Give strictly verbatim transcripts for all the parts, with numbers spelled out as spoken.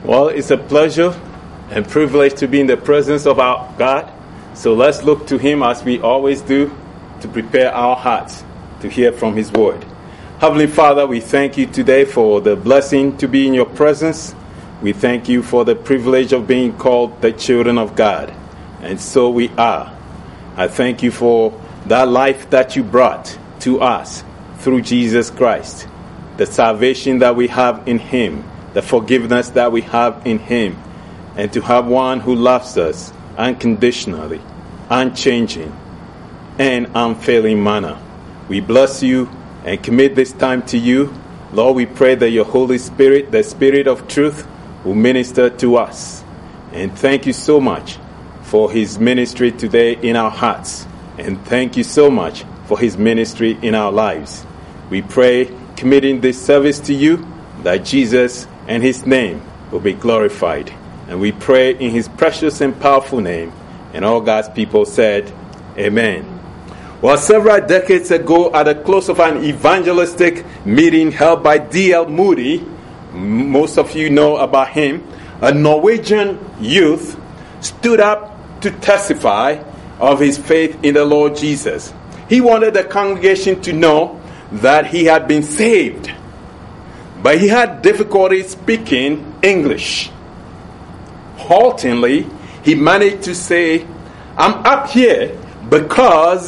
Well, it's a pleasure and privilege to be in the presence of our God. So let's look to Him as we always do to prepare our hearts to hear from His word. Heavenly Father, we thank you today for the blessing to be in your presence. We thank you for the privilege of being called the children of God. And so we are. I thank you for that life that you brought to us through Jesus Christ, the salvation that we have in Him, the forgiveness that we have in Him, and to have one who loves us unconditionally, unchanging, and unfailing manner. We bless you and commit this time to you. Lord, we pray that your Holy Spirit, the Spirit of truth, will minister to us. And thank you so much for His ministry today in our hearts. And thank you so much for His ministry in our lives. We pray, committing this service to you, that Jesus and His name will be glorified. And we pray in His precious and powerful name. And all God's people said, Amen. Well, several decades ago, at the close of an evangelistic meeting held by D L Moody, most of you know about him, a Norwegian youth stood up to testify of his faith in the Lord Jesus. He wanted the congregation to know that he had been saved, but he had difficulty speaking English. Haltingly, he managed to say, I'm up here because,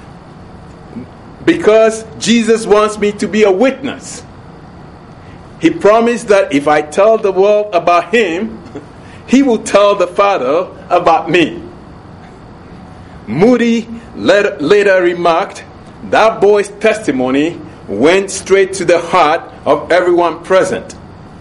because Jesus wants me to be a witness. He promised that if I tell the world about Him, He will tell the Father about me. Moody later remarked, that boy's testimony went straight to the heart of everyone present.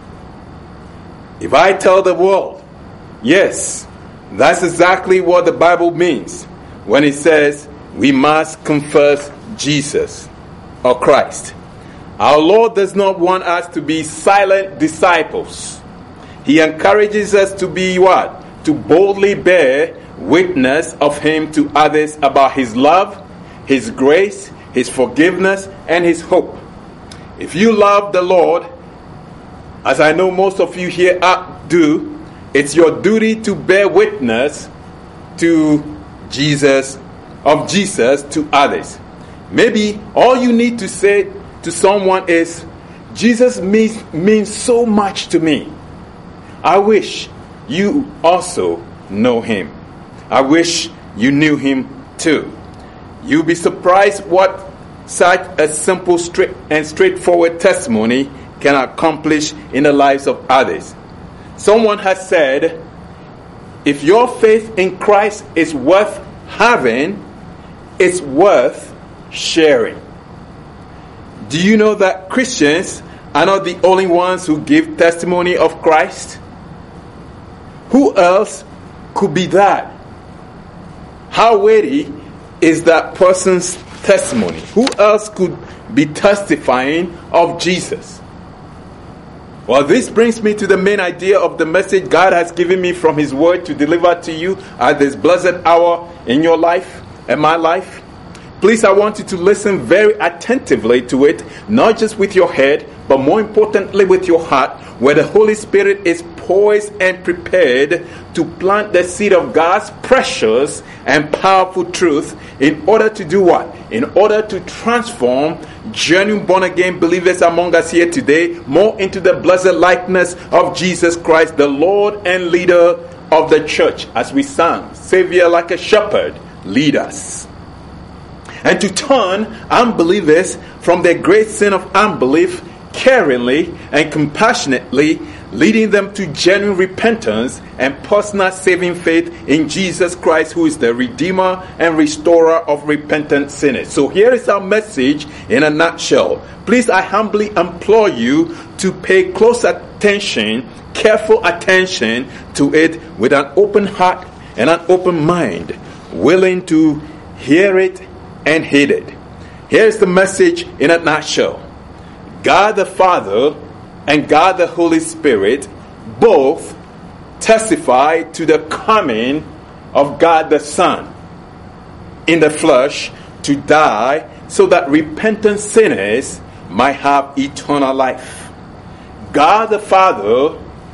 If I tell the world, yes, that's exactly what the Bible means when it says we must confess Jesus or Christ. Our Lord does not want us to be silent disciples. He encourages us to be what? To boldly bear witness of Him to others about His love, His grace, His forgiveness, and His hope. If you love the Lord, as I know most of you here do, it's your duty to bear witness to Jesus, of Jesus to others. Maybe all you need to say to someone is, Jesus means, means so much to me. I wish you also know Him. I wish you knew Him too. You'll be surprised what such a simple straight and straightforward testimony can accomplish in the lives of others. Someone has said, if your faith in Christ is worth having, it's worth sharing. Do you know that Christians are not the only ones who give testimony of Christ? Who else could be that? How weighty is that person's testimony? Who else could be testifying of Jesus? Well, this brings me to the main idea of the message God has given me from His word to deliver to you at this blessed hour in your life and my life. Please, I want you to listen very attentively to it, not just with your head, but more importantly with your heart, where the Holy Spirit is poised and prepared to plant the seed of God's precious and powerful truth in order to do what? In order to transform genuine born-again believers among us here today more into the blessed likeness of Jesus Christ, the Lord and leader of the church, as we sang, Savior like a shepherd, lead us. And to turn unbelievers from their great sin of unbelief caringly and compassionately, leading them to genuine repentance and personal saving faith in Jesus Christ, who is the Redeemer and Restorer of repentant sinners. So here is our message in a nutshell. Please, I humbly implore you to pay close attention, careful attention to it with an open heart and an open mind, willing to hear it and heed it. Here's the message in a nutshell. God the Father and God the Holy Spirit both testify to the coming of God the Son in the flesh to die so that repentant sinners might have eternal life. God the Father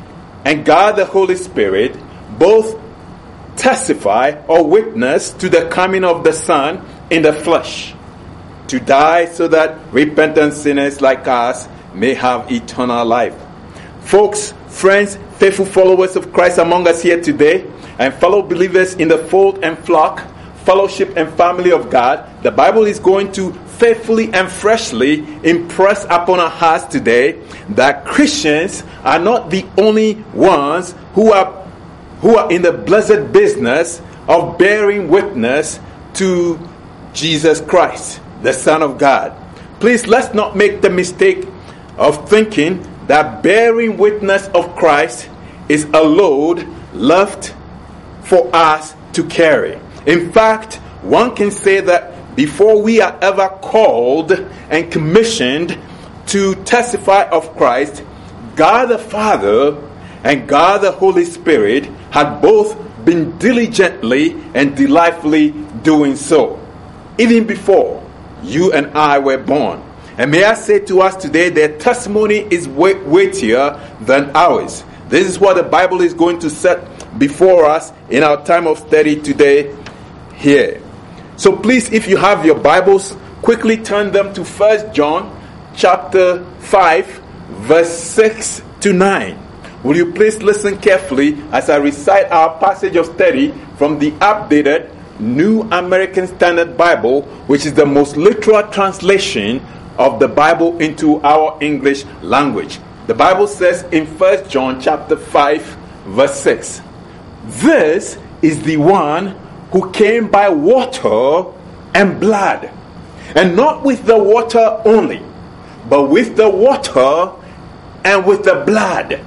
and God the Holy Spirit both testify or witness to the coming of the Son in the flesh, to die so that repentant sinners like us may have eternal life. Folks, friends, faithful followers of Christ among us here today, and fellow believers in the fold and flock, fellowship and family of God, the Bible is going to faithfully and freshly impress upon our hearts today that Christians are not the only ones who are who are in the blessed business of bearing witness to Jesus Christ, the Son of God. Please, let's not make the mistake of thinking that bearing witness of Christ is a load left for us to carry. In fact, one can say that before we are ever called and commissioned to testify of Christ, God the Father and God the Holy Spirit had both been diligently and delightfully doing so, even before you and I were born. And may I say to us today, their testimony is weightier than ours. This is what the Bible is going to set before us in our time of study today here. So please, if you have your Bibles, quickly turn them to First John chapter five, verse six to nine. Will you please listen carefully as I recite our passage of study from the updated New American Standard Bible, which is the most literal translation of the Bible into our English language. The Bible says in First John chapter five, verse six, "This is the one who came by water and blood, and not with the water only, but with the water and with the blood.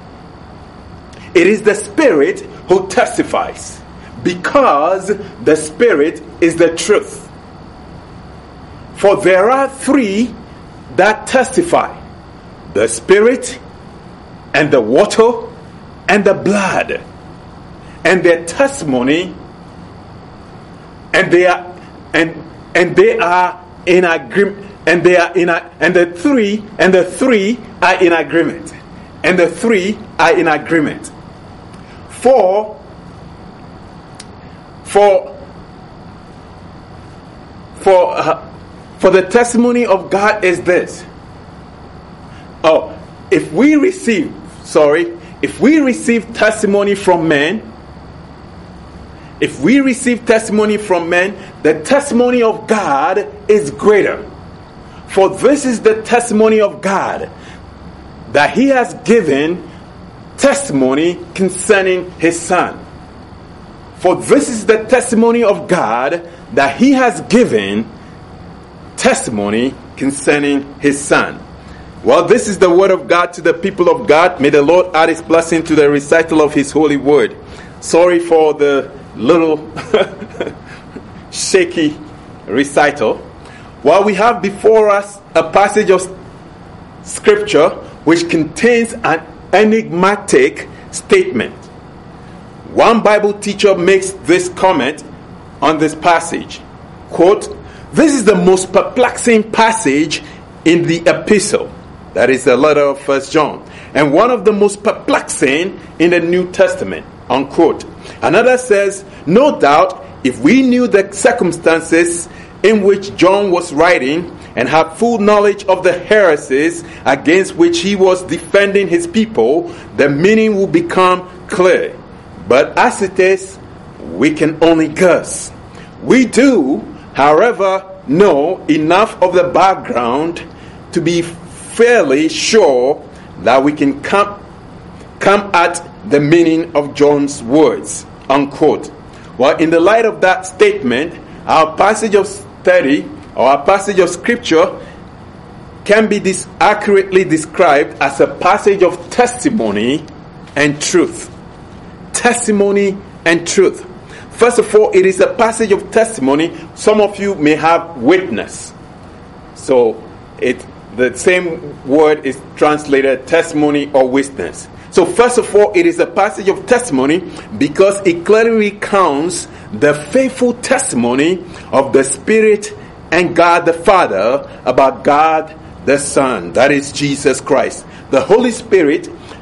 It is the Spirit who testifies, because the Spirit is the truth. For there are three that testify, the Spirit and the water and the blood, and their testimony, and they are and and they are in agreement, and they are in a, and the three and the three are in agreement, and the three are in agreement. For for for uh, for the testimony of God is this. Oh, if we receive, sorry, if we receive testimony from men, if we receive testimony from men, the testimony of God is greater. For this is the testimony of God, that He has given testimony concerning His Son. For this is the testimony of God, that He has given testimony concerning His Son. Well, this is the word of God to the people of God. May the Lord add His blessing to the recital of His holy word. Sorry for the little shaky recital. Well, we have before us a passage of scripture which contains an enigmatic statement. One Bible teacher makes this comment on this passage. Quote, "This is the most perplexing passage in the epistle," that is the letter of First John, "and one of the most perplexing in the New Testament." Unquote. Another says, "No doubt, if we knew the circumstances in which John was writing and had full knowledge of the heresies against which he was defending his people, the meaning will become clear. But as it is, we can only guess. We do, however, know enough of the background to be fairly sure that we can come, come at the meaning of John's words." Unquote. Well, in the light of that statement, our passage of study or our passage of scripture can be dis- accurately described as a passage of testimony and truth. Testimony and truth. First of all, it is a passage of testimony. Some of you may have witness. So it the same word is translated testimony or witness. So first of all, it is a passage of testimony because it clearly recounts the faithful testimony of the Spirit and God the Father about God the Son, that is Jesus Christ. The Holy Spirit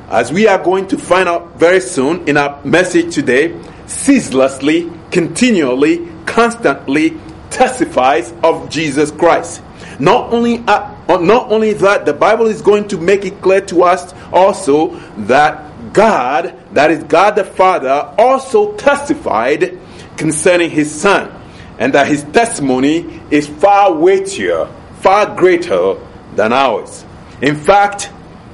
as we are going to find out very soon in our message today, ceaselessly, continually, constantly testifies of Jesus Christ. Not only, uh, not only that, the Bible is going to make it clear to us also that God, that is God the Father, also testified concerning his Son, and that his testimony is far weightier, far greater than ours. In fact,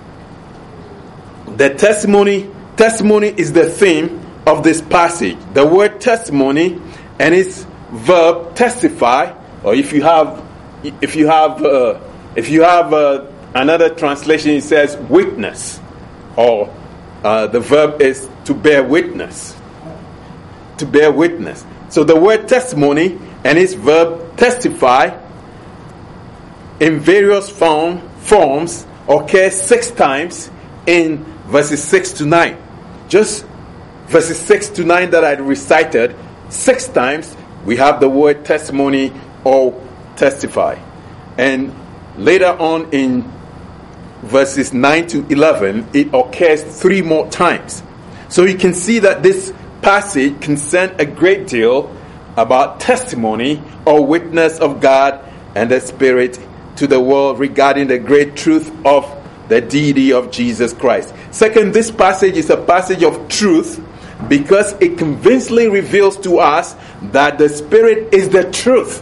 the testimony testimony is the theme of this passage. The word testimony and its verb testify, or if you have if you have uh, if you have uh, another translation, it says witness, or uh, the verb is to bear witness. To bear witness. So the word testimony and its verb testify in various form, forms occurs six times in verses six to nine. Just verses six to nine that I recited, six times we have the word testimony or testify. And later on in verses nine to eleven, it occurs three more times. So you can see that this passage concerns a great deal about testimony or witness of God and the Spirit to the world regarding the great truth of the deity of Jesus Christ. Second, this passage is a passage of truth because it convincingly reveals to us that the Spirit is the truth.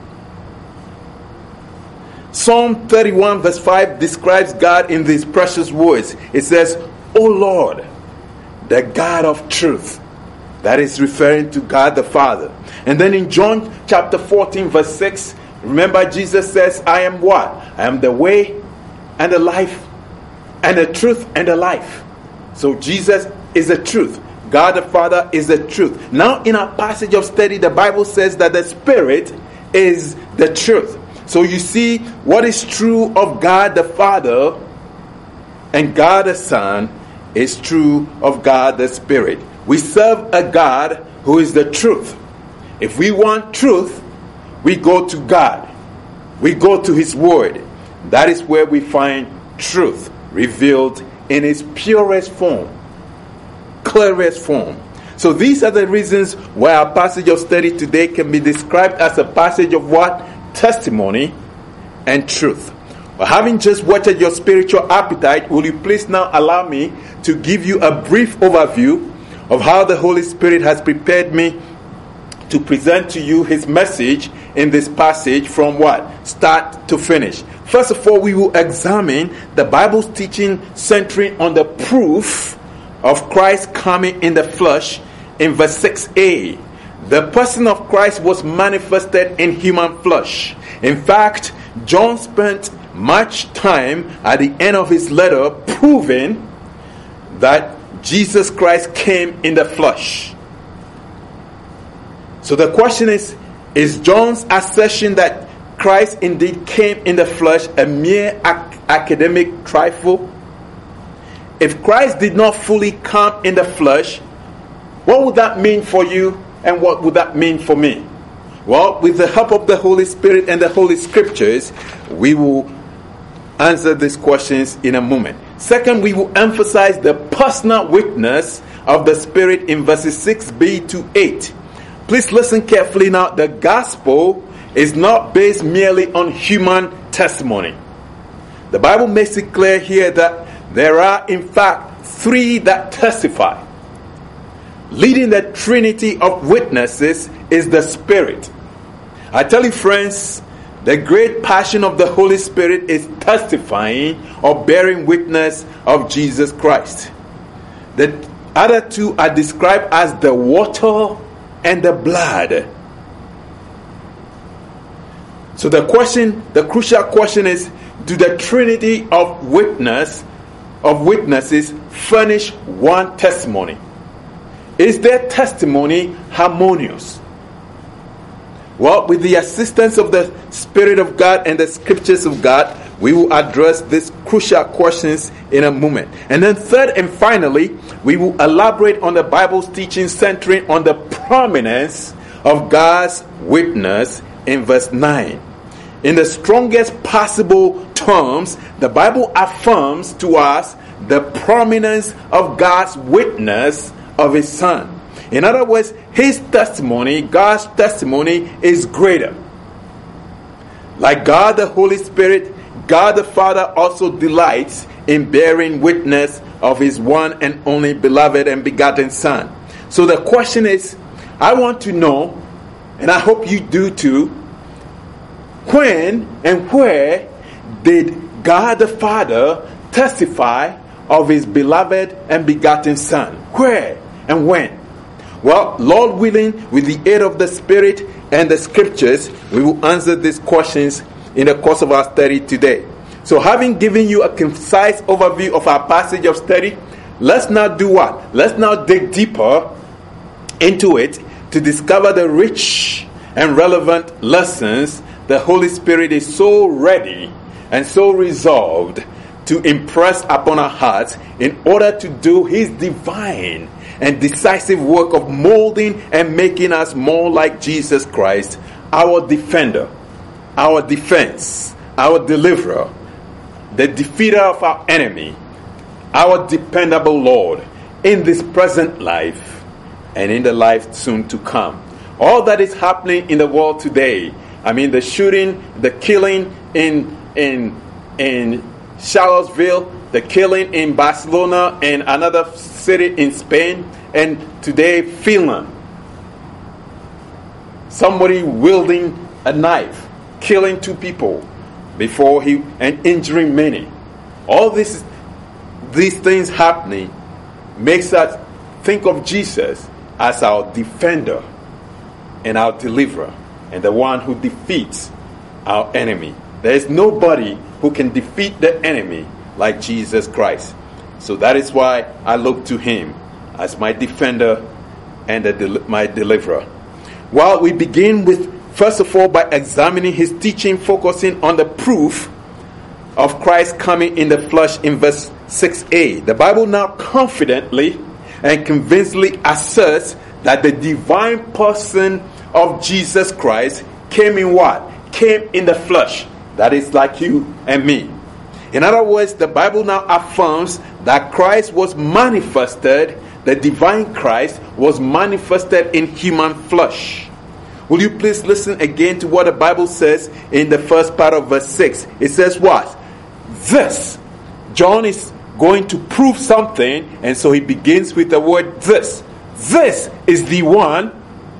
Psalm thirty-one verse five describes God in these precious words. It says, "O Lord, the God of truth." That is referring to God the Father. And then in John chapter fourteen verse six, remember Jesus says, "I am what? I am the way and the life and the truth and the life." So Jesus is the truth. God the Father is the truth. Now in our passage of study, the Bible says that the Spirit is the truth. So you see, what is true of God the Father and God the Son is true of God the Spirit. We serve a God who is the truth. If we want truth, we go to God. We go to His Word. That is where we find truth revealed in its purest form, clearest form. So these are the reasons why our passage of study today can be described as a passage of what? Testimony and truth. Well, having just whetted your spiritual appetite, will you please now allow me to give you a brief overview of how the Holy Spirit has prepared me to present to you His message in this passage from what? Start to finish. First of all, we will examine the Bible's teaching centering on the proof of Christ coming in the flesh in verse six a. The person of Christ was manifested in human flesh. In fact, John spent much time at the end of his letter proving that Jesus Christ came in the flesh. So the question is, is John's assertion that Christ indeed came in the flesh a mere ac- academic trifle? If Christ did not fully come in the flesh, what would that mean for you and what would that mean for me? Well, with the help of the Holy Spirit and the Holy Scriptures, we will answer these questions in a moment. Second, we will emphasize the personal witness of the Spirit in verses six b to eight. Please listen carefully now. The gospel is not based merely on human testimony. The Bible makes it clear here that there are in fact three that testify. Leading the trinity of witnesses is the Spirit. I tell you, friends, the great passion of the Holy Spirit is testifying or bearing witness of Jesus Christ. The other two are described as the water and the blood. So the question, the crucial question is, do the trinity of witness, of witnesses furnish one testimony? Is their testimony harmonious? Well, with the assistance of the Spirit of God and the Scriptures of God, we will address these crucial questions in a moment. And then third and finally, we will elaborate on the Bible's teaching centering on the prominence of God's witness in verse nine. In the strongest possible terms, the Bible affirms to us the prominence of God's witness of his Son. In other words, his testimony, God's testimony, is greater. Like God the Holy Spirit, God the Father also delights in bearing witness of his one and only beloved and begotten Son. So the question is, I want to know, and I hope you do too, when and where did God the Father testify of his beloved and begotten Son? Where and when? Well, Lord willing, with the aid of the Spirit and the Scriptures, we will answer these questions in the course of our study today. So having given you a concise overview of our passage of study, let's now do what? Let's now dig deeper into it to discover the rich and relevant lessons the Holy Spirit is so ready and so resolved to impress upon our hearts in order to do his divine and decisive work of molding and making us more like Jesus Christ, our defender, our defense, our deliverer, the defeater of our enemy, our dependable Lord, in this present life and in the life soon to come. All that is happening in the world today, I mean the shooting, the killing in in in Charlottesville, the killing in Barcelona and another city in Spain, and today Finland. Somebody wielding a knife, killing two people before he and injuring many. All this, these things happening makes us think of Jesus as our defender and our deliverer and the one who defeats our enemy. There is nobody who can defeat the enemy like Jesus Christ. So that is why I look to him as my defender and the del- my deliverer. Well, we begin with, first of all, by examining his teaching, focusing on the proof of Christ coming in the flesh in verse six a. The Bible now confidently and convincingly asserts that the divine person of Jesus Christ came in what? Came in the flesh. That is like you and me. In other words, the Bible now affirms that Christ was manifested, the divine Christ was manifested in human flesh. Will you please listen again to what the Bible says in the first part of verse six? It says what? This. John is going to prove something, and so he begins with the word this. This is the one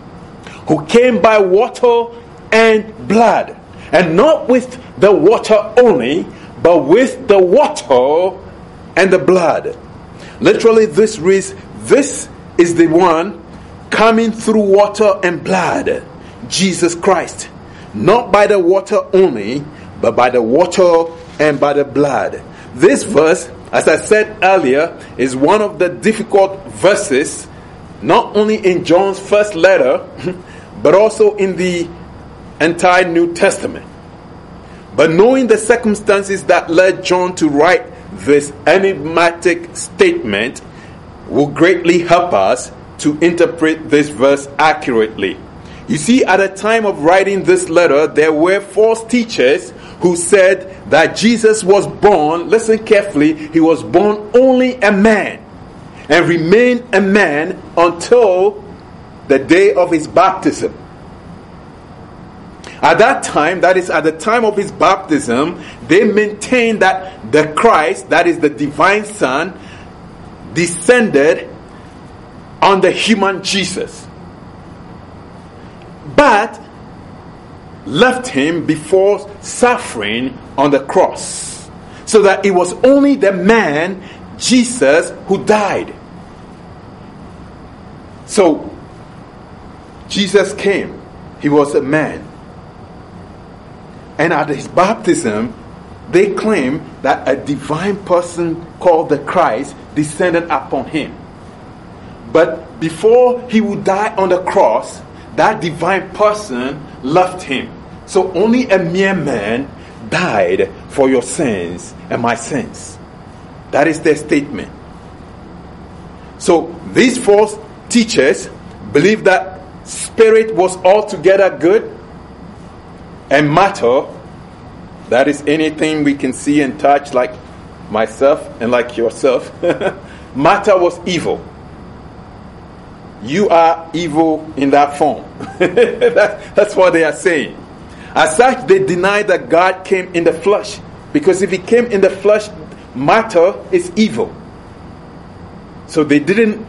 who came by water and blood. And not with the water only, but with the water and the blood. Literally, this reads, this is the one coming through water and blood, Jesus Christ. Not by the water only, but by the water and by the blood. This verse, as I said earlier, is one of the difficult verses, not only in John's first letter, but also in the entire New Testament. But knowing the circumstances that led John to write this enigmatic statement will greatly help us to interpret this verse accurately. You see, at the time of writing this letter, there were false teachers who said that Jesus was born, listen carefully, he was born only a man and remained a man until the day of his baptism. At that time, that is at the time of his baptism, they maintained that the Christ, that is the divine Son, descended on the human Jesus, but left him before suffering on the cross, so that it was only the man, Jesus, who died. So, Jesus came, he was a man. And at his baptism, they claim that a divine person called the Christ descended upon him. But before he would die on the cross, that divine person left him. So only a mere man died for your sins and my sins. That is their statement. So these false teachers believe that spirit was altogether good, and matter, that is anything we can see and touch, like myself and like yourself, Martha was evil. You are evil in that form. that, that's what they are saying. As such, they deny that God came in the flesh. Because if he came in the flesh, Martha is evil. So they didn't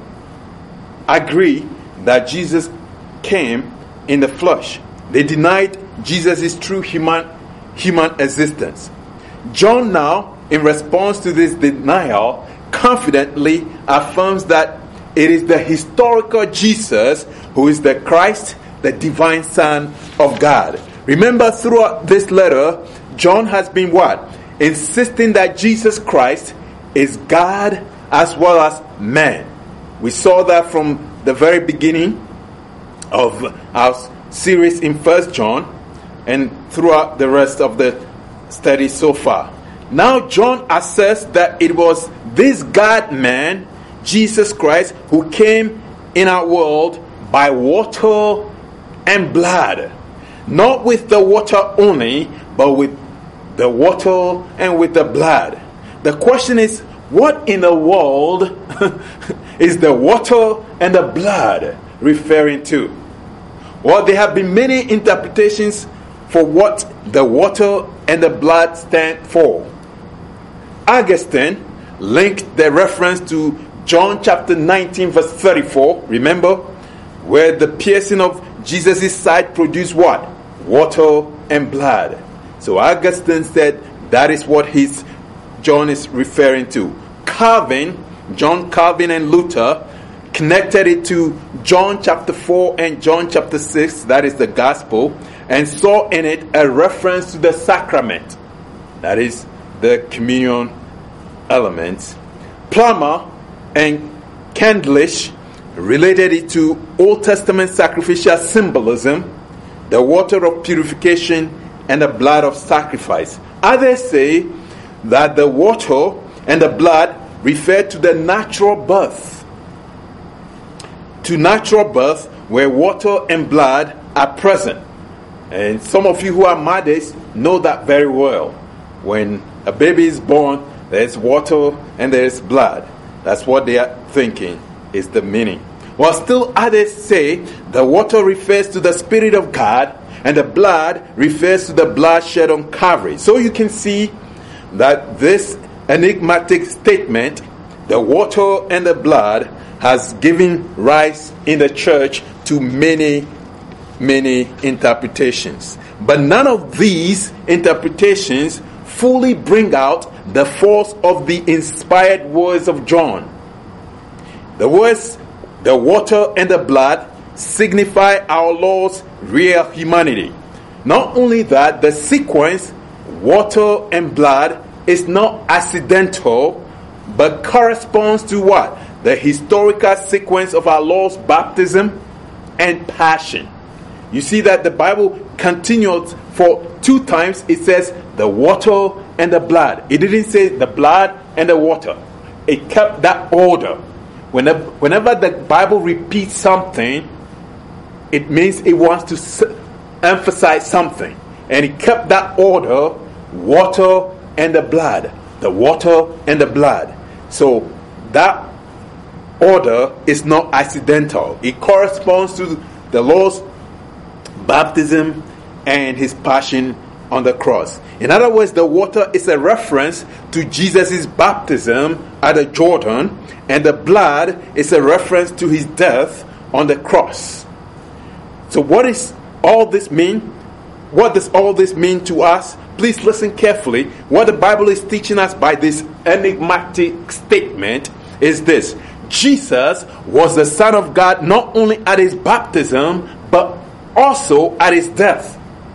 agree that Jesus came in the flesh. They denied Jesus' true human, human existence. John now, in response to this denial, confidently affirms that it is the historical Jesus who is the Christ, the divine Son of God. Remember, throughout this letter, John has been what? Insisting that Jesus Christ is God as well as man. We saw that from the very beginning of our series in First John and throughout the rest of the study so far. Now John asserts that it was this God-man, Jesus Christ, who came in our world by water and blood. Not with the water only, but with the water and with the blood. The question is, what in the world is the water and the blood referring to? Well, there have been many interpretations for what the water and the blood stand for. Augustine linked the reference to John chapter nineteen verse thirty-four, remember, where the piercing of Jesus' side produced what? Water and blood. So Augustine said that is what his John is referring to. Calvin, John Calvin and Luther connected it to John chapter four and John chapter six, that is the gospel, and saw in it a reference to the sacrament, that is the communion elements. Plummer and Candlish related it to Old Testament sacrificial symbolism, the water of purification and the blood of sacrifice. Others say that the water and the blood refer to the natural birth. To natural birth where water and blood are present. And some of you who are mothers know that very well. When a baby is born, there's water and there's blood. That's what they are thinking is the meaning. While still others say the water refers to the Spirit of God and the blood refers to the blood shed on Calvary. So you can see that this enigmatic statement, the water and the blood, has given rise in the church to many, many interpretations. But none of these interpretations fully bring out the force of the inspired words of John. The words, the water and the blood, signify our Lord's real humanity. Not only that, the sequence, water and blood, is not accidental, but corresponds to what? The historical sequence of our Lord's baptism and passion. You see that the Bible continues for two times. It says the water and the blood. It didn't say the blood and the water. It kept that order. Whenever, whenever the Bible repeats something, it means it wants to s- emphasize something. And it kept that order, water and the blood. The water and the blood. So that order is not accidental. It corresponds to the Lord's baptism and his passion on the cross. In other words, the water is a reference to Jesus' baptism at the Jordan, and the blood is a reference to his death on the cross. So what does all this mean? What does all this mean to us? Please listen carefully. What the Bible is teaching us by this enigmatic statement is this: Jesus was the Son of God not only at his baptism, but also at his death.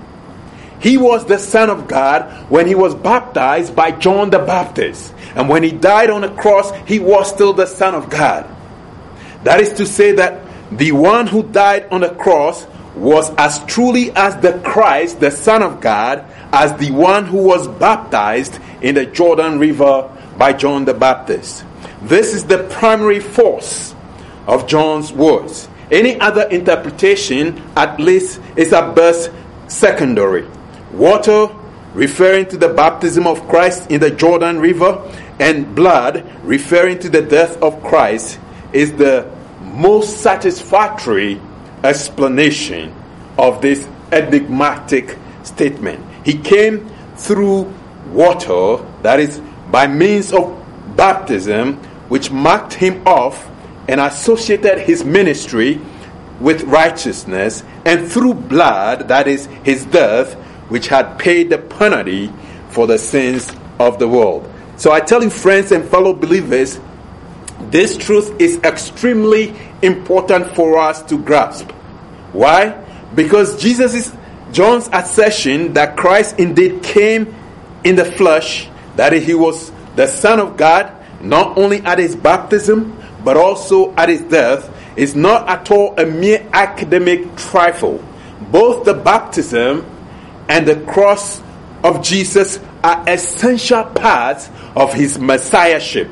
He was the Son of God when he was baptized by John the Baptist. And when he died on the cross, he was still the Son of God. That is to say that the one who died on the cross was as truly as the Christ, the Son of God, as the one who was baptized in the Jordan River by John the Baptist. This is the primary force of John's words. Any other interpretation, at least, is at best secondary. Water, referring to the baptism of Christ in the Jordan River, and blood, referring to the death of Christ, is the most satisfactory explanation of this enigmatic statement. He came through water, that is, by means of baptism, which marked him off and associated his ministry with righteousness, and through blood, that is, his death, which had paid the penalty for the sins of the world. So I tell you, friends and fellow believers, this truth is extremely important for us to grasp. Why? Because Jesus is John's assertion that Christ indeed came in the flesh, that he was the Son of God, not only at his baptism, but also at his death, is not at all a mere academic trifle. Both the baptism and the cross of Jesus are essential parts of his messiahship.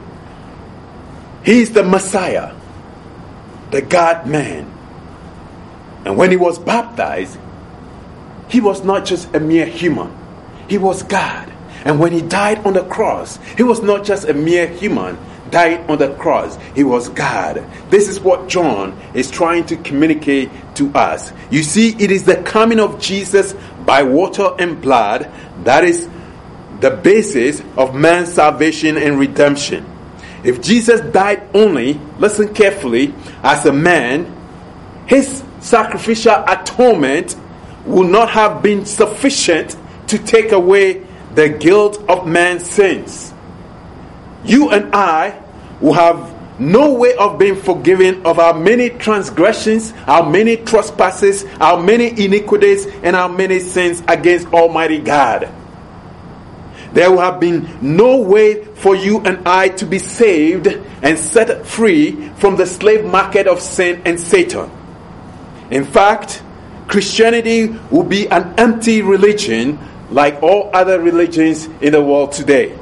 He is the Messiah, the God-man. And when he was baptized, he was not just a mere human. He was God. And when he died on the cross, he was not just a mere human, died on the cross. He was God. This is what John is trying to communicate to us. You see, it is the coming of Jesus by water and blood that is the basis of man's salvation and redemption. If Jesus died only, listen carefully, as a man, his sacrificial atonement would not have been sufficient to take away the guilt of man's sins. You and I will have no way of being forgiven of our many transgressions, our many trespasses, our many iniquities, and our many sins against Almighty God. There will have been no way for you and I to be saved and set free from the slave market of sin and Satan. In fact, Christianity will be an empty religion like all other religions in the world today.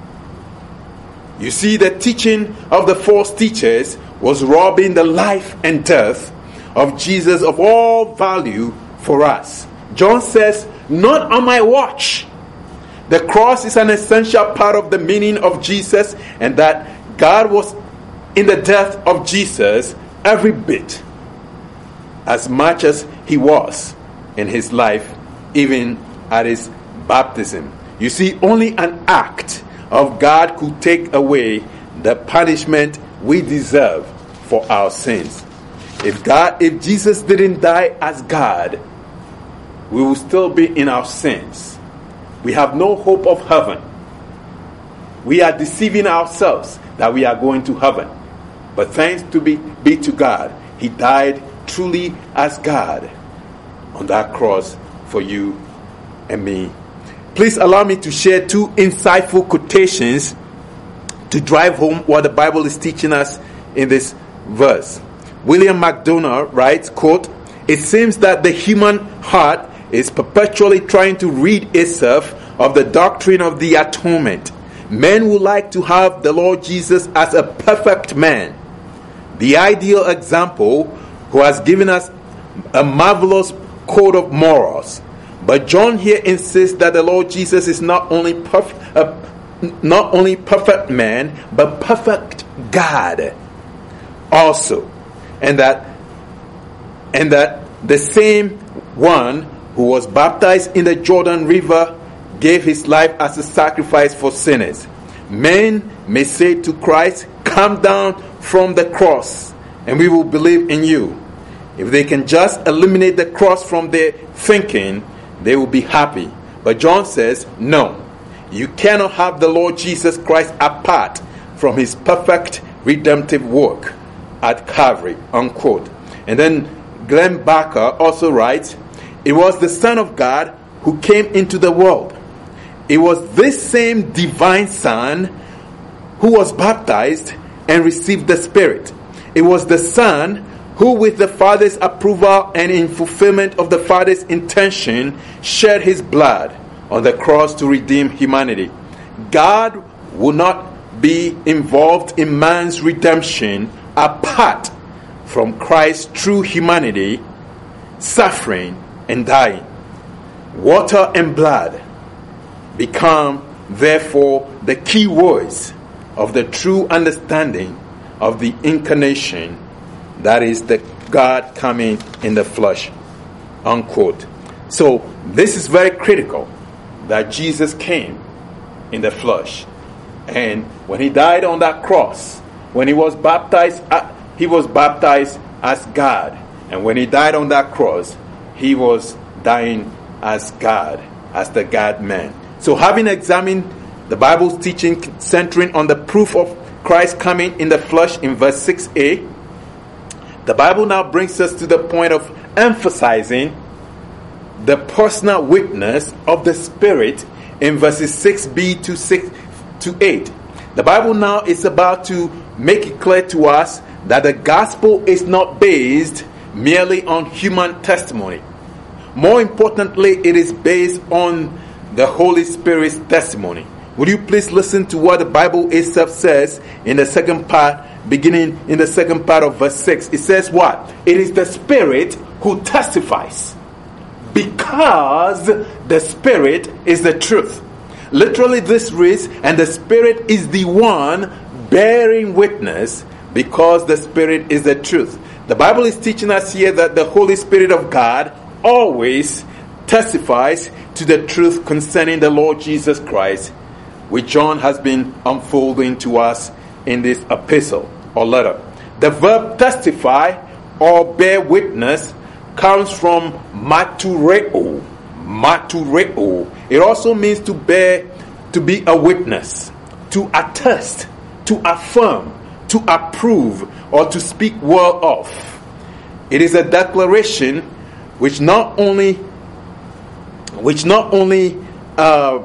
You see, the teaching of the false teachers was robbing the life and death of Jesus of all value for us. John says, not on my watch. The cross is an essential part of the meaning of Jesus, and that God was in the death of Jesus every bit as much as he was in his life, even at his baptism. You see, only an act of God could take away the punishment we deserve for our sins. If God, if Jesus didn't die as God, we will still be in our sins. We have no hope of heaven. We are deceiving ourselves that we are going to heaven. But thanks to be, be to God, he died truly as God on that cross for you and me. Please allow me to share two insightful quotations to drive home what the Bible is teaching us in this verse. William MacDonald writes, quote, "It seems that the human heart is perpetually trying to rid itself of the doctrine of the atonement. Men would like to have the Lord Jesus as a perfect man, the ideal example who has given us a marvelous code of morals. But John here insists that the Lord Jesus is not only perf- uh, not only perfect man, but perfect God also, and that and that the same one who was baptized in the Jordan River gave his life as a sacrifice for sinners. Men may say to Christ, 'Come down from the cross, and we will believe in you.' If they can just eliminate the cross from their thinking, they will be happy. But John says, no, you cannot have the Lord Jesus Christ apart from his perfect redemptive work at Calvary," unquote. And then Glenn Barker also writes, "It was the Son of God who came into the world. It was this same divine Son who was baptized and received the Spirit. It was the Son who, with the Father's approval and in fulfillment of the Father's intention, shed his blood on the cross to redeem humanity. God will not be involved in man's redemption apart from Christ's true humanity, suffering and dying. Water and blood become, therefore, the key words of the true understanding of the incarnation, that is the God coming in the flesh, unquote. So this is very critical, that Jesus came in the flesh. And when he died on that cross, when he was baptized, uh, he was baptized as God. And when he died on that cross, he was dying as God, as the God-man. So having examined the Bible's teaching centering on the proof of Christ coming in the flesh in verse six a, the Bible now brings us to the point of emphasizing the personal witness of the Spirit in verses six b to six to eight. The Bible now is about to make it clear to us that the gospel is not based merely on human testimony. More importantly, it is based on the Holy Spirit's testimony. Would you please listen to what the Bible itself says in the second part, beginning in the second part of verse six. It says what? It is the Spirit who testifies, because the Spirit is the truth. Literally this reads, and the Spirit is the one bearing witness, because the Spirit is the truth. The Bible is teaching us here that the Holy Spirit of God always testifies to the truth concerning the Lord Jesus Christ, which John has been unfolding to us in this epistle or letter. The verb testify or bear witness comes from matureo. Matureo. It also means to bear, to be a witness, to attest, to affirm, to approve, or to speak well of. It is a declaration which not only, which not only, uh,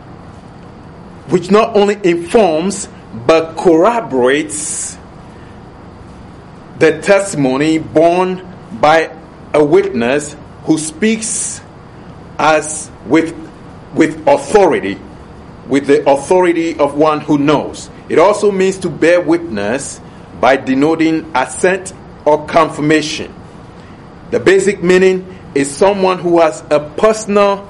which not only informs but corroborates the testimony borne by a witness who speaks as with with authority, with the authority of one who knows. It also means to bear witness by denoting assent or confirmation. The basic meaning is someone who has a personal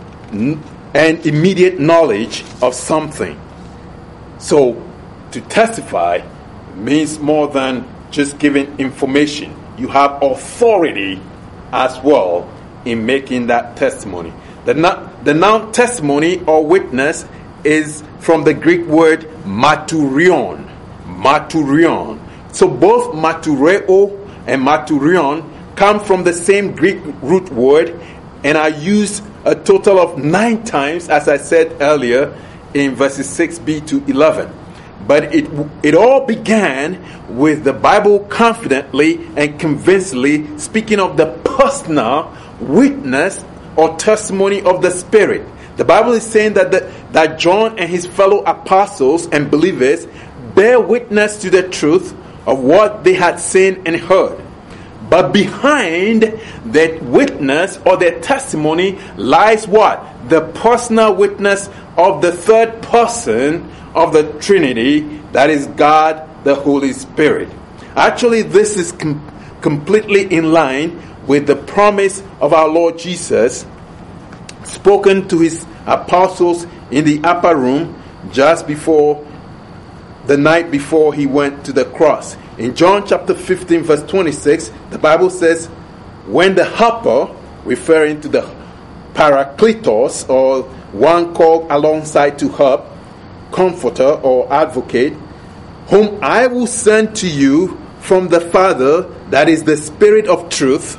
and immediate knowledge of something. So, to testify means more than just giving information. You have authority as well in making that testimony. The, the noun testimony or witness is from the Greek word maturion. Maturion. So both matureo and maturion come from the same Greek root word and are used a total of nine times, as I said earlier, in verses six b to eleven. But it it all began with the Bible confidently and convincingly speaking of the personal witness or testimony of the Spirit. The Bible is saying that the, that John and his fellow apostles and believers bear witness to the truth of what they had seen and heard. But behind that witness or their testimony lies what? The personal witness of the third person of the Trinity, that is God the Holy Spirit. Actually, this is com- completely in line with the promise of our Lord Jesus spoken to his apostles in the upper room just before the night before he went to the cross. In John chapter fifteen verse twenty-six, the Bible says, when the helper, referring to the Parakletos, or one called alongside to help, comforter or advocate, whom I will send to you from the Father, that is the Spirit of truth,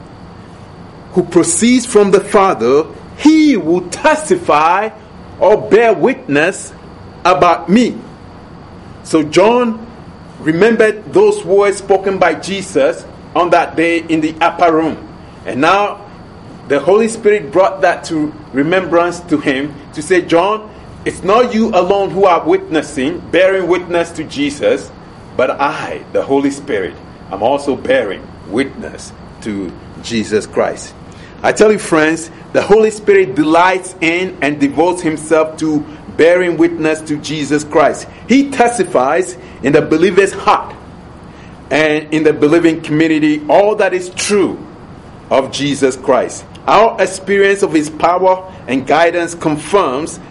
who proceeds from the Father, he will testify or bear witness about me. So John remembered those words spoken by Jesus on that day in the upper room. And now the Holy Spirit brought that to remembrance to him to say, John, it's not you alone who are witnessing, bearing witness to Jesus, but I, the Holy Spirit, am also bearing witness to Jesus Christ. I tell you, friends, the Holy Spirit delights in and devotes himself to bearing witness to Jesus Christ. He testifies in the believer's heart and in the believing community all that is true of Jesus Christ. Our experience of his power and guidance confirms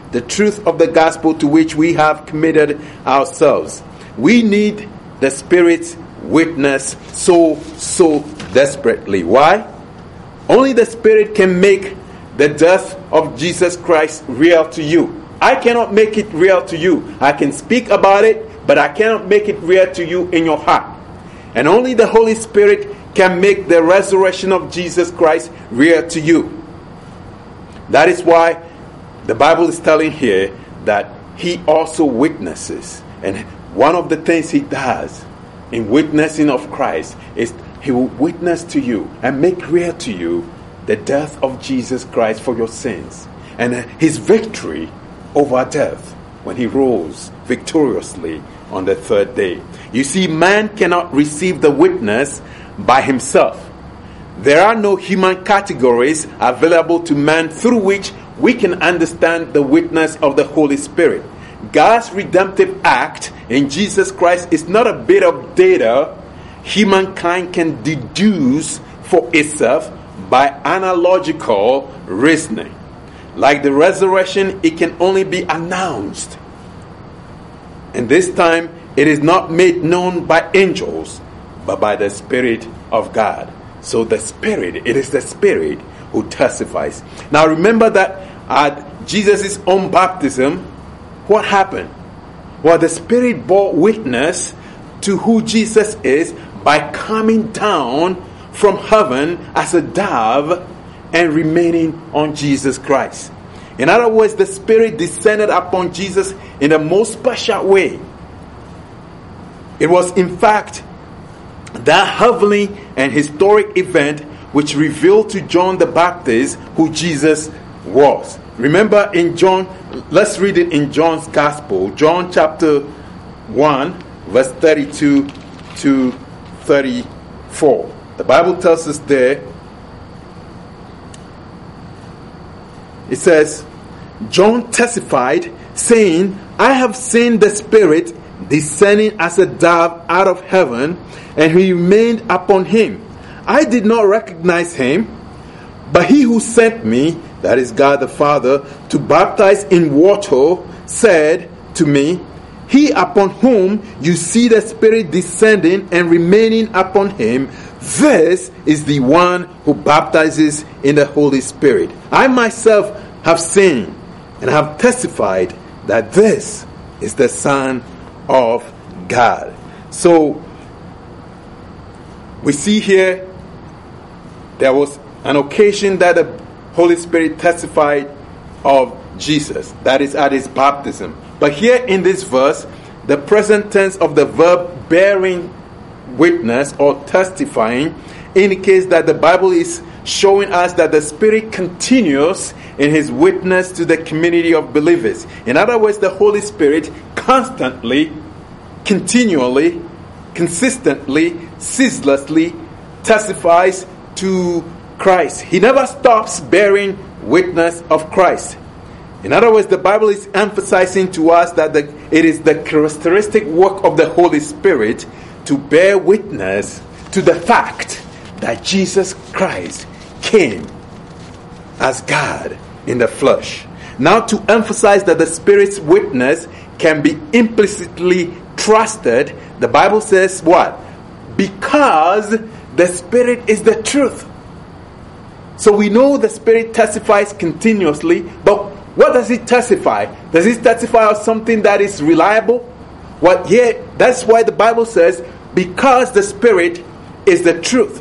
the truth of the gospel to which we have committed ourselves. We need the Spirit's witness so, so desperately. Why? Only the Spirit can make the death of Jesus Christ real to you. I cannot make it real to you. I can speak about it, but I cannot make it real to you in your heart. And only the Holy Spirit can make the resurrection of Jesus Christ real to you. That is why the Bible is telling here that He also witnesses. And one of the things He does in witnessing of Christ is He will witness to you and make real to you the death of Jesus Christ for your sins and His victory over death when He rose victoriously on the third day. You see, man cannot receive the witness by himself. There are no human categories available to man through which we can understand the witness of the Holy Spirit. God's redemptive act in Jesus Christ is not a bit of data humankind can deduce for itself by analogical reasoning. Like the resurrection, it can only be announced. And this time, it is not made known by angels, but by the Spirit of God. So the Spirit, it is the Spirit who testifies. Now remember that at Jesus' own baptism, what happened? Well, the Spirit bore witness to who Jesus is by coming down from heaven as a dove and remaining on Jesus Christ. In other words, the Spirit descended upon Jesus in the most special way. It was, in fact, that heavenly and historic event which revealed to John the Baptist who Jesus was. Remember in John, let's read it in John's Gospel, John chapter one, verse thirty-two to thirty-four. The Bible tells us there, it says, John testified, saying, I have seen the Spirit descending as a dove out of heaven, and He remained upon Him. I did not recognize Him, but He who sent me, that is God the Father, to baptize in water, said to me, He upon whom you see the Spirit descending and remaining upon Him, this is the one who baptizes in the Holy Spirit. I myself have seen and have testified that this is the Son of God. So we see here there was an occasion that the Holy Spirit testified of Jesus, that is at His baptism. But here in this verse, the present tense of the verb bearing witness or testifying indicates that the Bible is showing us that the Spirit continues in His witness to the community of believers. In other words, the Holy Spirit constantly, continually, consistently, ceaselessly testifies to Christ. He never stops bearing witness of Christ. In other words, the Bible is emphasizing to us that the, it is the characteristic work of the Holy Spirit to bear witness to the fact that Jesus Christ came as God in the flesh. Now, to emphasize that the Spirit's witness can be implicitly trusted, the Bible says what? Because the Spirit is the truth. So we know the Spirit testifies continuously, but what does it testify? Does it testify of something that is reliable? Well, yeah, that's why the Bible says, because the Spirit is the truth.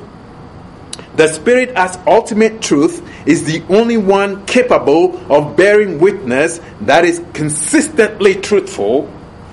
The Spirit as ultimate truth is the only one capable of bearing witness that is consistently truthful,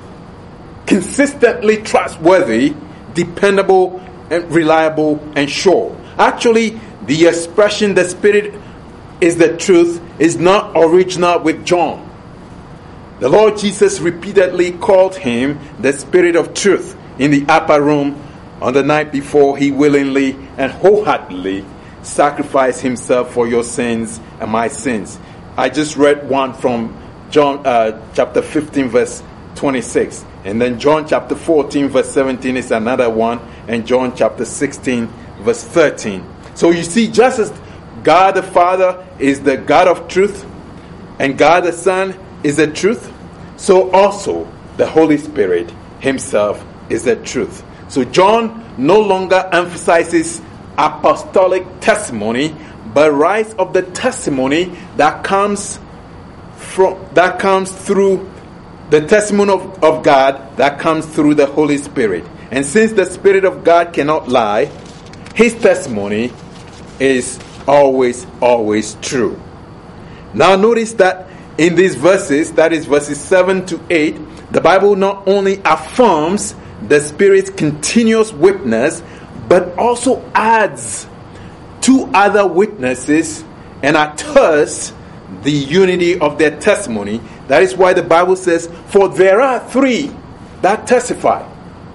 consistently trustworthy, dependable, and reliable, and sure. Actually, the expression the Spirit is the truth is not original with John. The Lord Jesus repeatedly called Him the Spirit of truth in the upper room on the night before He willingly and wholeheartedly sacrificed Himself for your sins and my sins. I just read one from John uh, chapter fifteen verse twenty-six, and then John chapter fourteen verse seventeen is another one, and John chapter sixteen verse thirteen. So you see, just as God the Father is the God of truth, and God the Son is the truth, so also the Holy Spirit himself is the truth. So John no longer emphasizes apostolic testimony, but writes of the testimony that comes from that comes through the testimony of, of God that comes through the Holy Spirit. And since the Spirit of God cannot lie, his testimony is always, always true. Now notice that in these verses, that is verses seven to eight, the Bible not only affirms the Spirit's continuous witness, but also adds two other witnesses and attests the unity of their testimony. That is why the Bible says, for there are three that testify.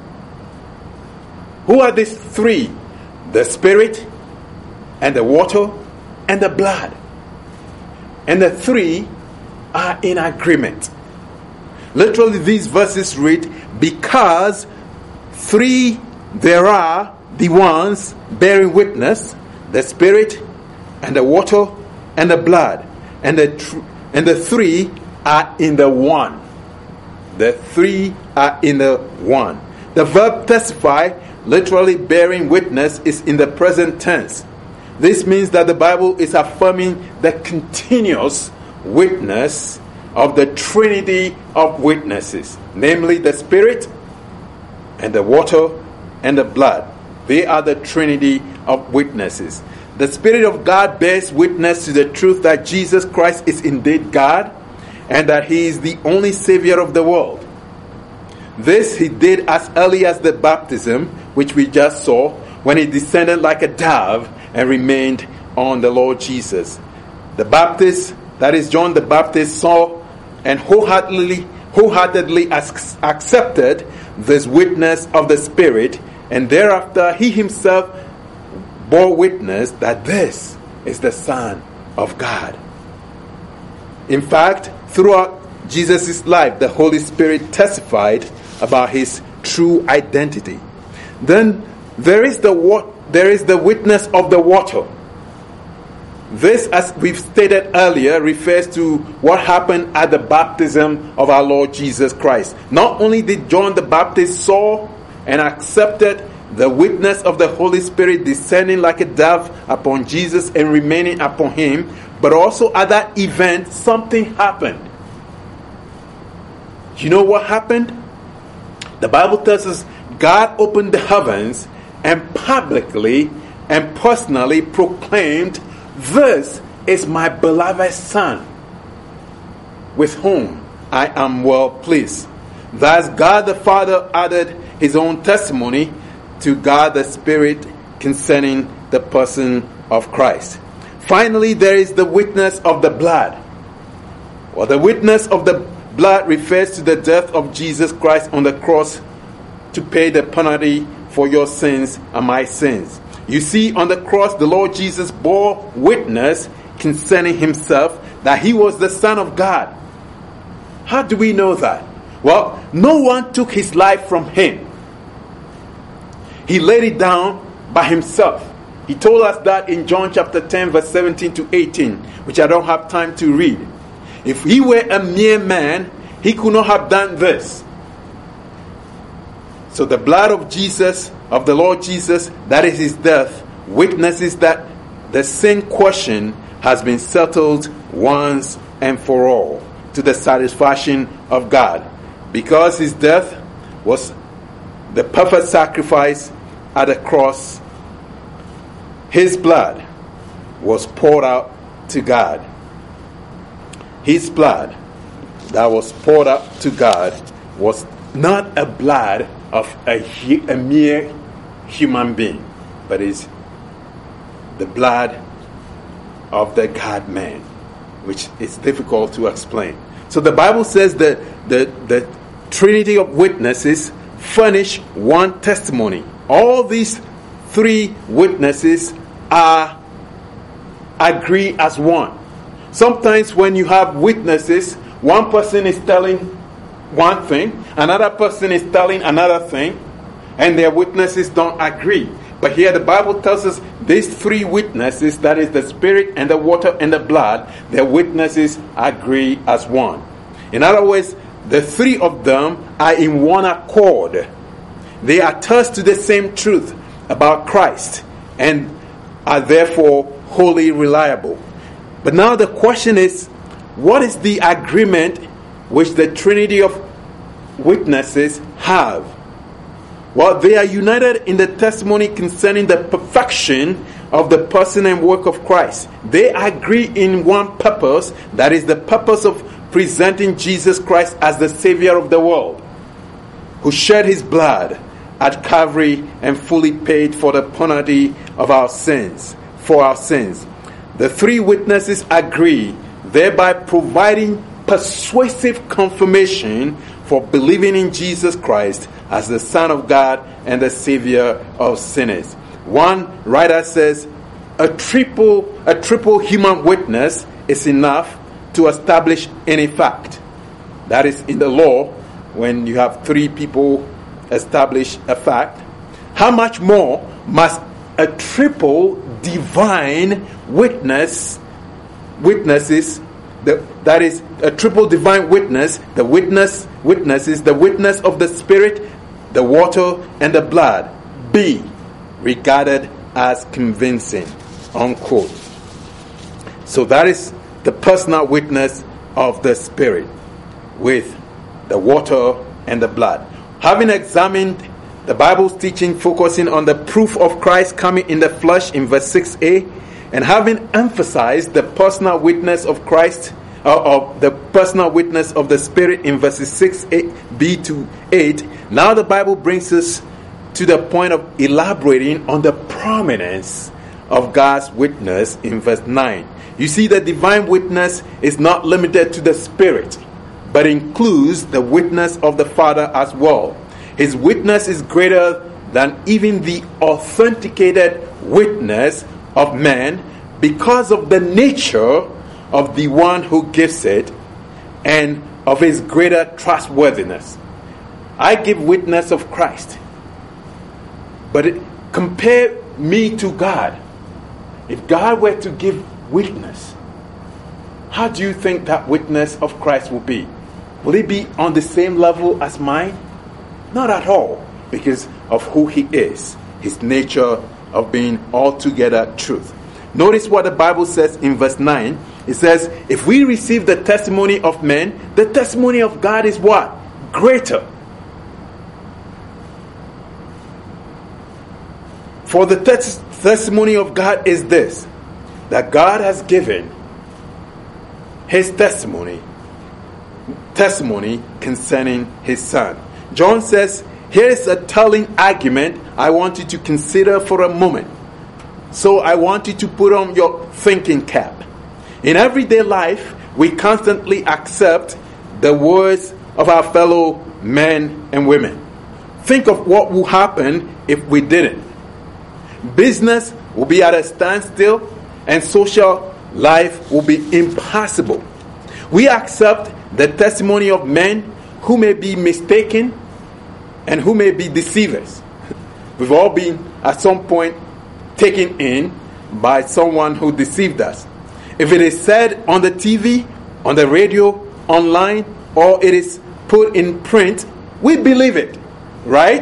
Who are these three? The Spirit, and the water, and the blood. And the three are in agreement. Literally, these verses read, because three there are the ones bearing witness, the Spirit, and the water, and the blood. And the tr- and the three are in the one. The three are in the one. The verb testify, literally bearing witness, is in the present tense. This means that the Bible is affirming the continuous witness of the Trinity of witnesses, namely the Spirit and the water and the blood. They are the Trinity of witnesses. The Spirit of God bears witness to the truth that Jesus Christ is indeed God and that he is the only Savior of the world. This he did as early as the baptism, which we just saw, when he descended like a dove and remained on the Lord Jesus. The Baptist, that is John the Baptist, saw and wholeheartedly, wholeheartedly accepted this witness of the Spirit, and thereafter he himself bore witness that this is the Son of God. In fact, throughout Jesus' life, the Holy Spirit testified about his true identity. Then there is the wa- there is the witness of the water. This, as we've stated earlier, refers to what happened at the baptism of our Lord Jesus Christ. Not only did John the Baptist saw and accepted the witness of the Holy Spirit descending like a dove upon Jesus and remaining upon him, but also at that event, something happened. You know what happened? The Bible tells us God opened the heavens and publicly and personally proclaimed, "This is my beloved Son, with whom I am well pleased." Thus, God the Father added his own testimony to God the Spirit concerning the person of Christ. Finally, there is the witness of the blood. Well, the witness of the blood refers to the death of Jesus Christ on the cross to pay the penalty for your sins and my sins. You see, on the cross, the Lord Jesus bore witness concerning himself that he was the Son of God. How do we know that? Well, no one took his life from him. He laid it down by himself. He told us that in John chapter ten, verse seventeen to eighteen, which I don't have time to read. If he were a mere man, he could not have done this. So the blood of Jesus, of the Lord Jesus, that is his death, witnesses that the sin question has been settled once and for all to the satisfaction of God. Because his death was the perfect sacrifice at the cross, his blood was poured out to God. His blood that was poured out to God was not a blood of a, a mere human being, but is the blood of the God-man, which is difficult to explain. So the Bible says that the, the Trinity of witnesses furnish one testimony. All these three witnesses are agree as one. Sometimes when you have witnesses, one person is telling one thing, another person is telling another thing, and their witnesses don't agree. But here the Bible tells us these three witnesses, that is the Spirit and the water and the blood, their witnesses agree as one. In other words, the three of them are in one accord. They attest to the same truth about Christ and are therefore wholly reliable. But now the question is, what is the agreement which the Trinity of witnesses have? Well, they are united in the testimony concerning the perfection of the person and work of Christ. They agree in one purpose, that is the purpose of presenting Jesus Christ as the Savior of the world, who shed his blood at Calvary and fully paid for the penalty of our sins, for our sins. The three witnesses agree, thereby providing persuasive confirmation for believing in Jesus Christ as the Son of God and the Savior of sinners. One writer says, a triple, a triple human witness is enough to establish any fact. That is in the law, when you have three people establish a fact. How much more must a triple divine witness witnesses the, that is a triple divine witness, the witness witnesses the witness of the Spirit, the water, and the blood, be regarded as convincing, unquote. So that is the personal witness of the Spirit with the water and the blood. Having examined the Bible's teaching focusing on the proof of Christ coming in the flesh in verse six a, and having emphasized the personal witness of Christ, uh, of the personal witness of the Spirit in verses six b to eight, now the Bible brings us to the point of elaborating on the prominence of God's witness in verse nine. You see, the divine witness is not limited to the Spirit, but includes the witness of the Father as well. His witness is greater than even the authenticated witness of man because of the nature of the one who gives it and of his greater trustworthiness. I give witness of Christ, but it, compare me to God. If God were to give witness, how do you think that witness of Christ will be? Will it be on the same level as mine? Not at all, because of who he is, his nature of being altogether truth. Notice what the Bible says in verse nine. It says, if we receive the testimony of men, the testimony of God is what? Greater. For the tes- testimony of God is this, that God has given his testimony testimony concerning his Son. John says, here is a telling argument I want you to consider for a moment. So I want you to put on your thinking cap. In everyday life, we constantly accept the words of our fellow men and women. Think of what will happen if we didn't. Business will be at a standstill and social life will be impossible. We accept the testimony of men who may be mistaken and who may be deceivers. We've all been at some point taken in by someone who deceived us. If it is said on the T V, on the radio, online, or it is put in print, we believe it, right?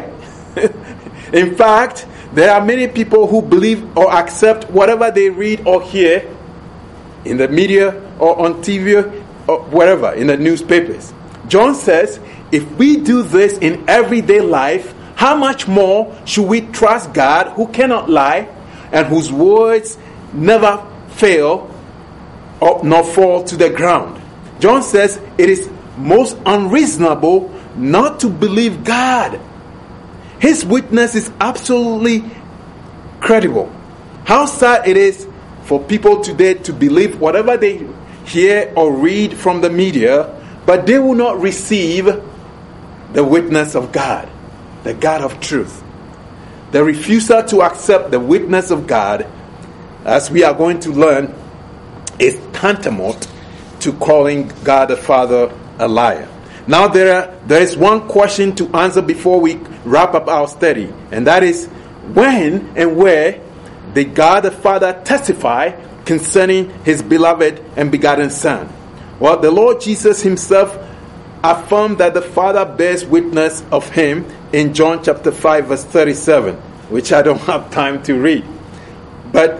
In fact, there are many people who believe or accept whatever they read or hear in the media or on T V or wherever, in the newspapers. John says, if we do this in everyday life, how much more should we trust God, who cannot lie and whose words never fail or nor fall to the ground? John says it is most unreasonable not to believe God. His witness is absolutely credible. How sad it is for people today to believe whatever they hear or read from the media, but they will not receive the witness of God, the God of truth. The refusal to accept the witness of God, as we are going to learn, is tantamount to calling God the Father a liar. Now there are, there is one question to answer before we wrap up our study, and that is, when and where did God the Father testify concerning his beloved and begotten Son? Well, the Lord Jesus himself affirmed that the Father bears witness of him in John chapter five verse thirty-seven, which I don't have time to read. But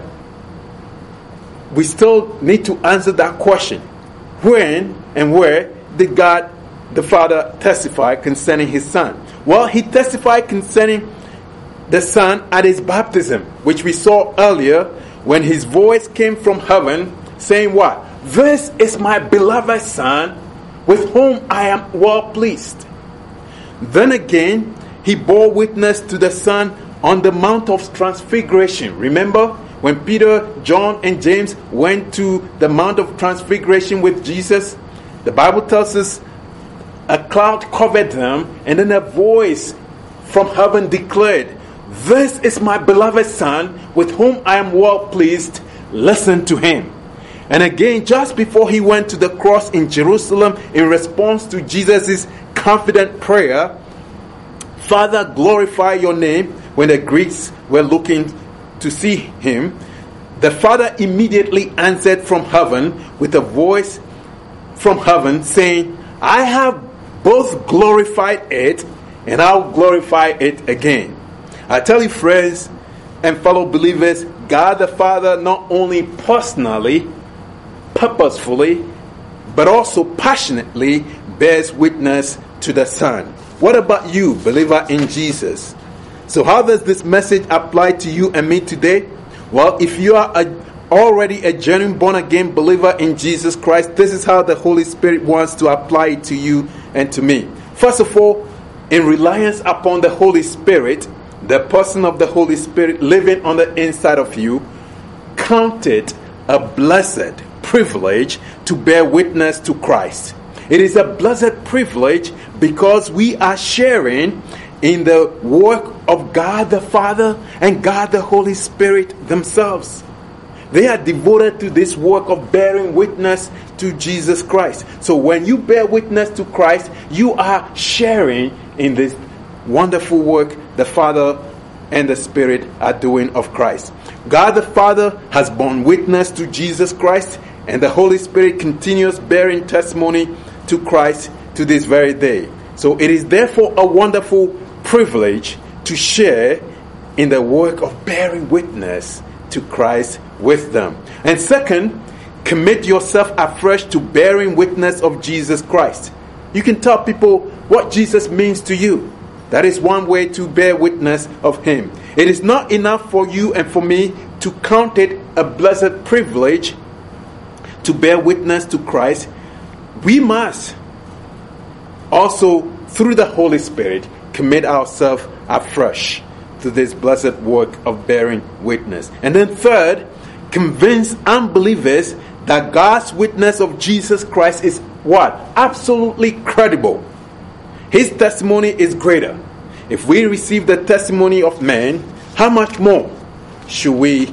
we still need to answer that question. When and where did God the Father testify concerning his Son? Well, he testified concerning the Son at his baptism, which we saw earlier, when his voice came from heaven saying what? This is my beloved Son, with whom I am well pleased. Then again, he bore witness to the Son on the Mount of Transfiguration. Remember when Peter, John, and James went to the Mount of Transfiguration with Jesus? The Bible tells us a cloud covered them, and then a voice from heaven declared, this is my beloved Son, with whom I am well pleased. Listen to him. And again, just before he went to the cross in Jerusalem, in response to Jesus' confident prayer, Father, glorify your name, when the Greeks were looking to see him, the Father immediately answered from heaven with a voice from heaven saying, I have both glorified it, and I'll glorify it again. I tell you, friends and fellow believers, God the Father not only personally, purposefully, but also passionately bears witness to the Son. What about you, believer in Jesus? So how does this message apply to you and me today? Well, if you are a, already a genuine born-again believer in Jesus Christ, this is how the Holy Spirit wants to apply it to you and to me. First of all, in reliance upon the Holy Spirit, the person of the Holy Spirit living on the inside of you, count it a blessed privilege to bear witness to Christ. It is a blessed privilege because we are sharing in the work of God the Father and God the Holy Spirit themselves. They are devoted to this work of bearing witness to Jesus Christ. So when you bear witness to Christ, you are sharing in this wonderful work the Father and the Spirit are doing of Christ. God the Father has borne witness to Jesus Christ, and the Holy Spirit continues bearing testimony to Christ to this very day. So it is therefore a wonderful privilege to share in the work of bearing witness to Christ with them. And second, commit yourself afresh to bearing witness of Jesus Christ. You can tell people what Jesus means to you. That is one way to bear witness of him. It is not enough for you and for me to count it a blessed privilege to bear witness to Christ. We must also, through the Holy Spirit, commit ourselves afresh to this blessed work of bearing witness. And then third, convince unbelievers that God's witness of Jesus Christ is what? Absolutely credible. His testimony is greater. If we receive the testimony of man, how much more should we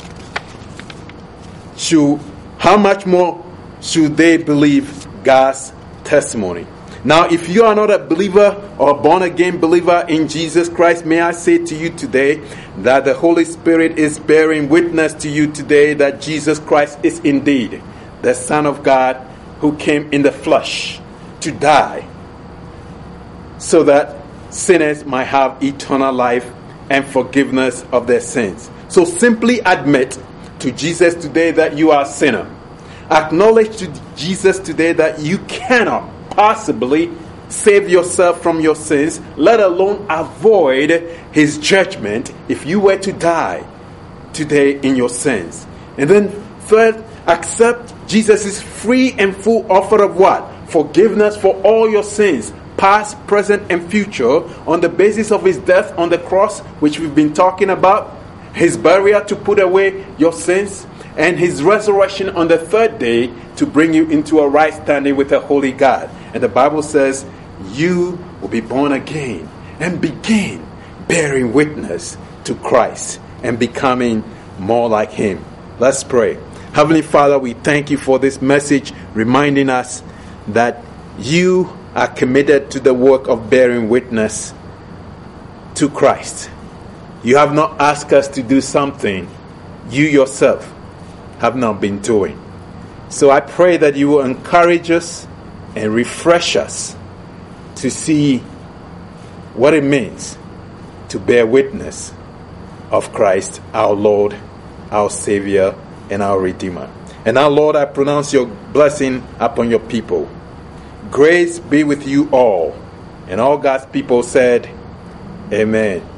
should how much more should they believe God's testimony? Now, if you are not a believer or a born-again believer in Jesus Christ, may I say to you today that the Holy Spirit is bearing witness to you today that Jesus Christ is indeed the Son of God who came in the flesh to die so that sinners might have eternal life and forgiveness of their sins. So simply admit to Jesus today that you are a sinner. Acknowledge to Jesus today that you cannot possibly save yourself from your sins, let alone avoid his judgment if you were to die today in your sins. And then third, accept Jesus' free and full offer of what? Forgiveness for all your sins, past, present, and future, on the basis of his death on the cross, which we've been talking about, his burial to put away your sins, and his resurrection on the third day to bring you into a right standing with a holy God. And the Bible says you will be born again and begin bearing witness to Christ and becoming more like him. Let's pray. Heavenly Father, we thank you for this message reminding us that you are committed to the work of bearing witness to Christ. You have not asked us to do something you yourself have not been doing. So I pray that you will encourage us and refresh us to see what it means to bear witness of Christ, our Lord, our Savior, and our Redeemer. And now, Lord, I pronounce your blessing upon your people. Grace be with you all. And all God's people said, Amen.